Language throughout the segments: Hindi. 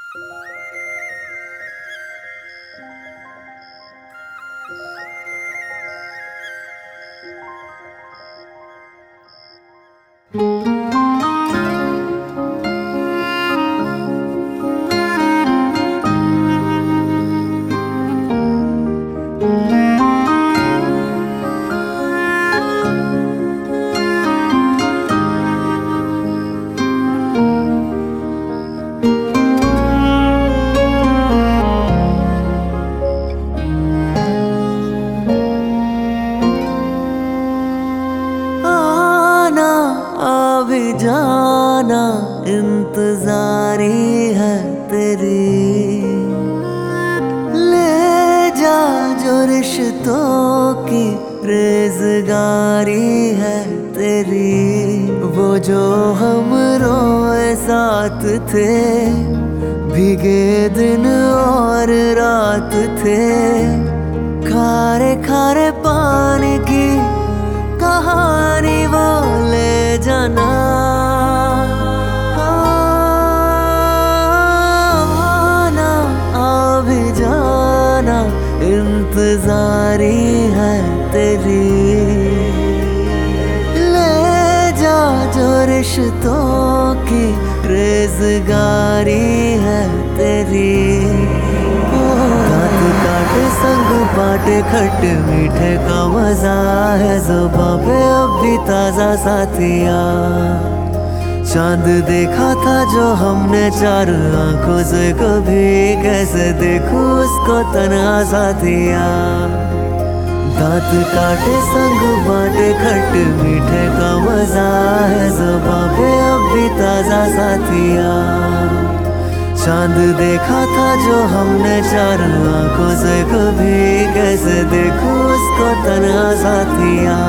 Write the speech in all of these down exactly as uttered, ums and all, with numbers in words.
जाना इंतजारी है तेरी, ले जा जो रिश्तों की रेज़गारी है तेरी। वो जो हम रोए साथ थे, भीगे दिन और रात थे, खारे खारे पानी की कहानी वो ले जाना। आना आ भी जाना इंतजारी है तेरी, ले जा जो रिश्तों की रेज़गारी है तेरी। दांत काटे संग बाटे खट मीठे का मजा है, ज़ुबां पे अब भी ताजा साथिया। चांद देखा था जो हमने चार आंखों से, कभी कैसे देखूं उसको तन्हा साथिया। दांत काटे संग बाटे खट मीठे का मजा है, ज़ुबां पे अब भी ताजा साथिया। चांद देखा था जो हमने चार आंखों से, कभी कैसे देखूं उसको तन्हा साथिया।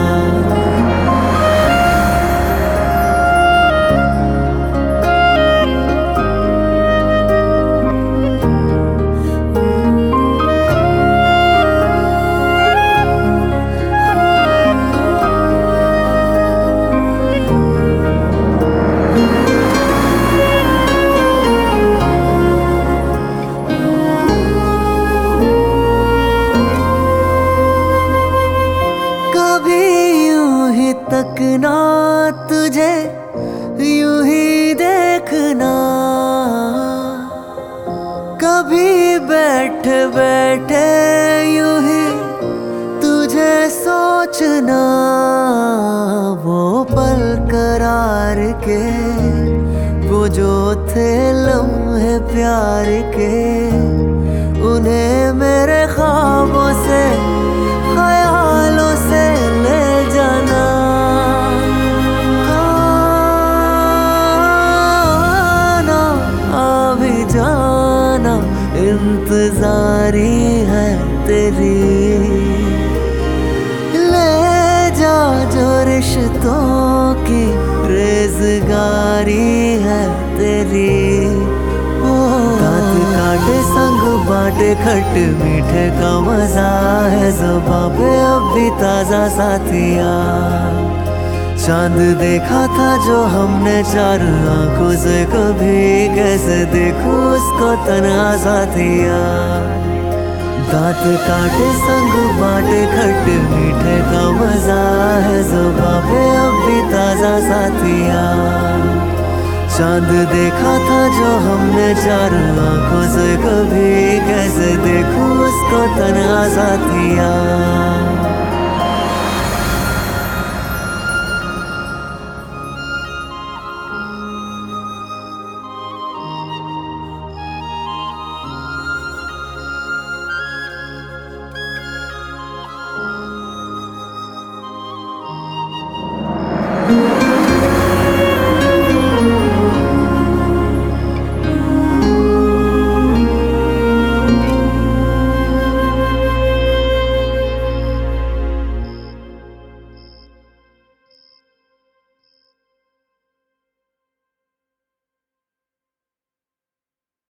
तकना तुझे यूं ही देखना, कभी बैठे बैठे यूं ही तुझे सोचना। वो पल करार के, वो जो थे लम्हे प्यार के, उन्हें मेरे ख्वाबों से ख्यालों से ले जाना। जाना इंतजारी है तेरी, ले जा जो रिश्तों की रेज़गारी है तेरी। दांत काटे संग बाटे खट मीठे का मजा है, ज़ुबां पे अब भी ताजा साथिया। चांद देखा था जो हमने चार आंखों से, कभी कैसे देखूं उसको तन्हा साथिया। दांत काटे संग बाटे खट मीठे का मजा है, ज़ुबां पे अब भी ताजा साथिया। चांद देखा था जो हमने चार आंखों से, कभी कैसे देखूं उसको तन्हा साथिया।